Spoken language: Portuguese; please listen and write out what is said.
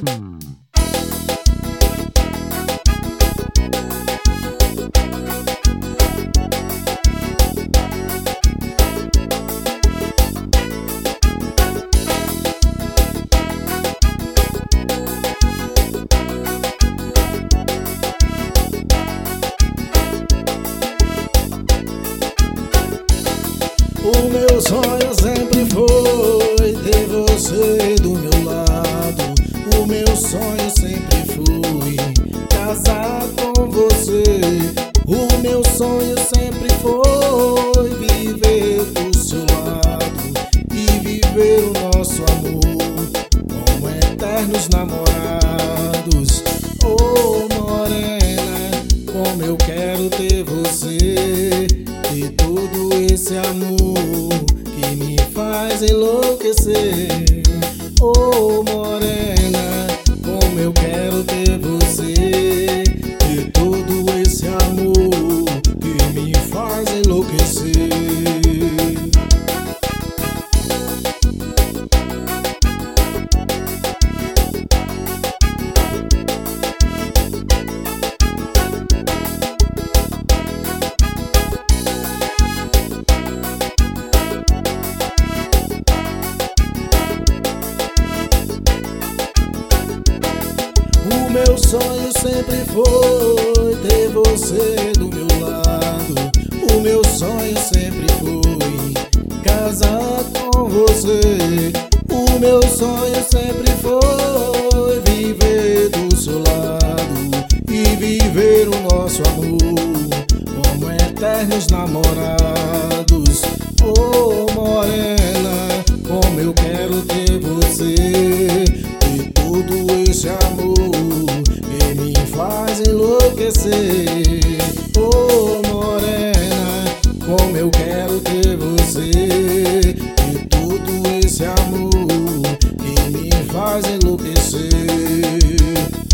O meu sonho sempre foi ter você do meu lado. O meu sonho sempre foi casar com você. O meu sonho sempre foi viver do seu lado e viver o nosso amor como eternos namorados. Oh morena, como eu quero ter você e todo esse amor que me faz enlouquecer. Oh morena, como eu quero ter você e todo esse amor que me faz enlouquecer. O meu sonho sempre foi ter você do meu lado. O meu sonho sempre foi casar com você. O meu sonho sempre foi viver do seu lado e viver o nosso amor como eternos namorados. Oh morena, como eu quero ter você e todo esse amor que me faz enlouquecer. Oh morena, como eu quero ter você e todo esse amor que me faz enlouquecer.